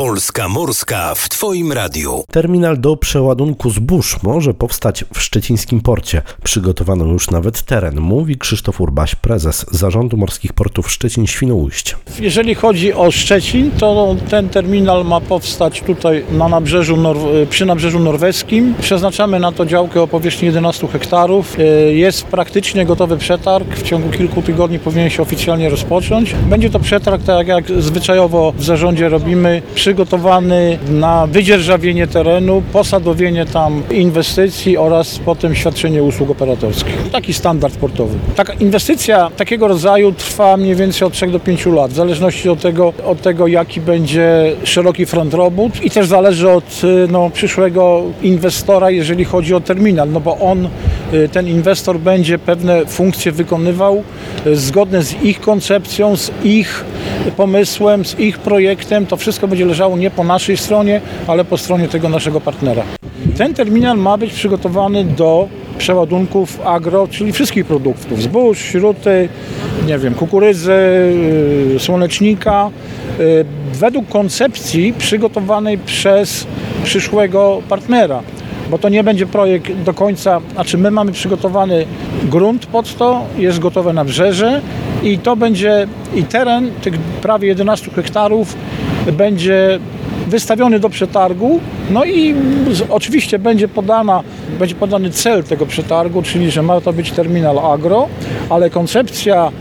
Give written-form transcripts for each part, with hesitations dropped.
Polska Morska w Twoim radiu. Terminal do przeładunku zbóż może powstać w szczecińskim porcie. Przygotowano już nawet teren, mówi Krzysztof Urbaś, prezes Zarządu Morskich Portów Szczecin-Świnoujście. Jeżeli chodzi o Szczecin, to ten terminal ma powstać tutaj na przy nabrzeżu norweskim. Przeznaczamy na to działkę o powierzchni 11 hektarów. Jest praktycznie gotowy przetarg. W ciągu kilku tygodni powinien się oficjalnie rozpocząć. Będzie to przetarg, tak jak zwyczajowo w zarządzie robimy, przygotowany na wydzierżawienie terenu, posadowienie tam inwestycji oraz potem świadczenie usług operatorskich. Taki standard portowy. Taka inwestycja takiego rodzaju trwa mniej więcej od 3 do 5 lat, w zależności od tego jaki będzie szeroki front robót i też zależy od przyszłego inwestora, jeżeli chodzi o terminal, bo ten inwestor będzie pewne funkcje wykonywał zgodne z ich koncepcją, z ich pomysłem, z ich projektem. To wszystko będzie leżało nie po naszej stronie, ale po stronie tego naszego partnera. Ten terminal ma być przygotowany do przeładunków agro, czyli wszystkich produktów, zbóż, śruty, kukurydzy, słonecznika, według koncepcji przygotowanej przez przyszłego partnera. Bo to nie będzie projekt do końca, my mamy przygotowany grunt pod to, jest gotowe nabrzeże i to będzie, i teren tych prawie 11 hektarów będzie wystawiony do przetargu, i oczywiście będzie podany cel tego przetargu, czyli że ma to być terminal agro, ale koncepcja,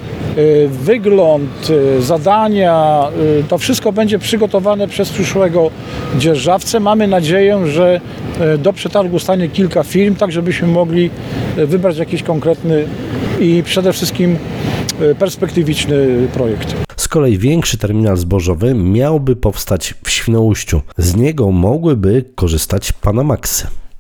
wygląd, zadania, to wszystko będzie przygotowane przez przyszłego dzierżawcę. Mamy nadzieję, że do przetargu stanie kilka firm, tak żebyśmy mogli wybrać jakiś konkretny i przede wszystkim perspektywiczny projekt. Z kolei większy terminal zbożowy miałby powstać w Świnoujściu. Z niego mogłyby korzystać Panamaxy.